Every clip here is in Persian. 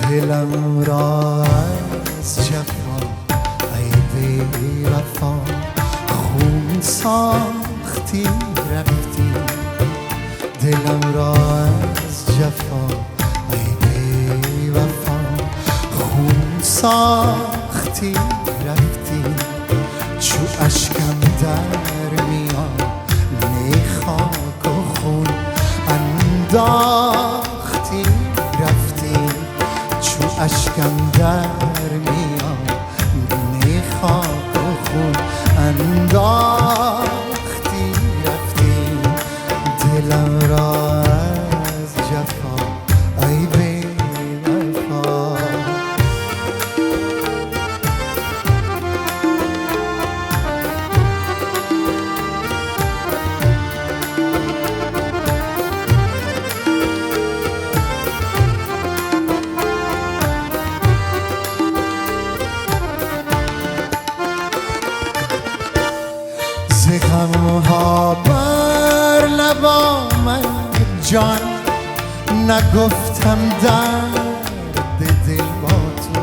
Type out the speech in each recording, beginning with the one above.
دلم را از جفا ای بی وفا خون ساختی رفتی. دلم را از جفا ای بی وفا خون ساختی رفتی. چو اشکم در میان نی خاک و خون انداختی رفتی. چو اشکم در میان نی خاک و خون انداختی رفتی. دلم را از جفا ای بی وفا. ز غمها بر لب آمد جان نگفتم درد دل با تو.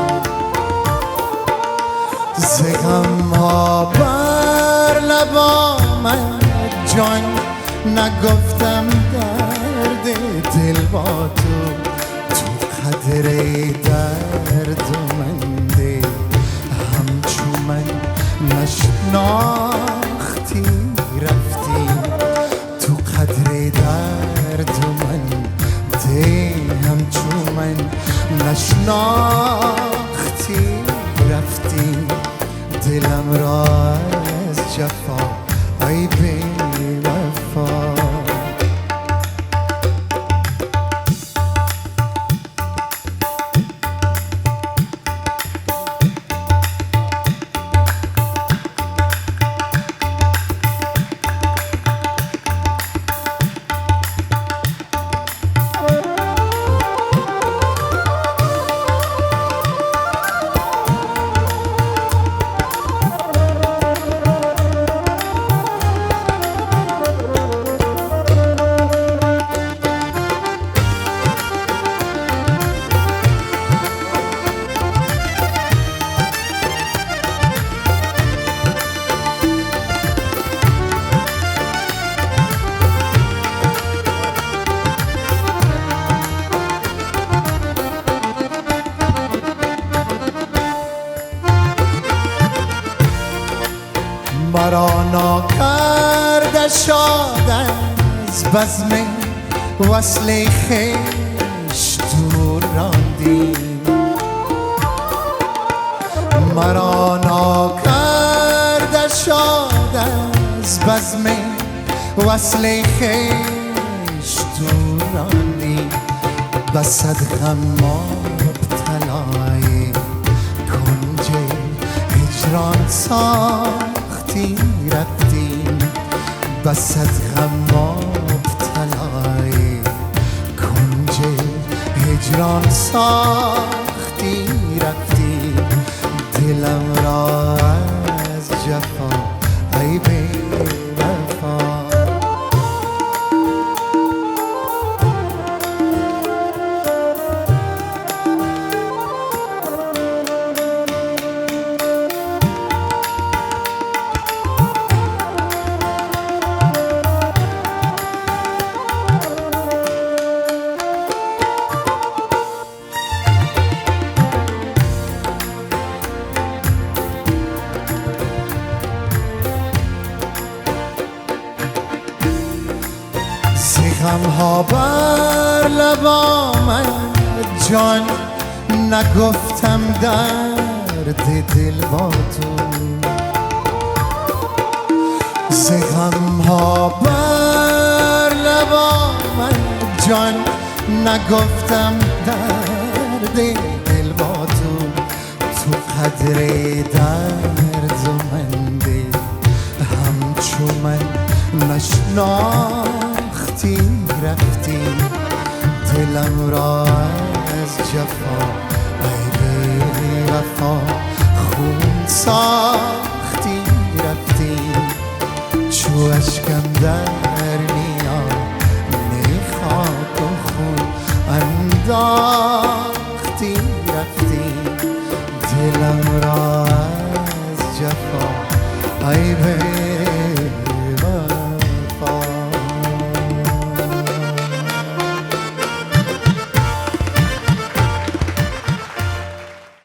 ز غمها بر لب آمد جان نگفتم درد دل با تو. تو قدر درد من ده همچو من نشناختی رفتی. تو قدر درد من ده همچو من نشناختی رفتی. دلم را از جفا ای بی وفا. مرا ناکرده شاد از بزم وصل خویش دور راندی. مرا ناکرده شاد از بزم وصل خویش دور راندی. بصد غم مبتلای کنج هجران ساختی رفتی. بصد غم مبتلای کنج هجران ساختی رفتی. دلم را از جفا ای بی وفا. غمها بر لب آمد جان نگفتم درد دل با تو. ز غمها بر لب آمد جان نگفتم درد دل با تو. تو قدر درد من ده همچو من نشناختی رفتی. دلم را از جفا ای بی وفا خون ساختی رفتی. چو اشکم در میان نی خاک و خون انداختی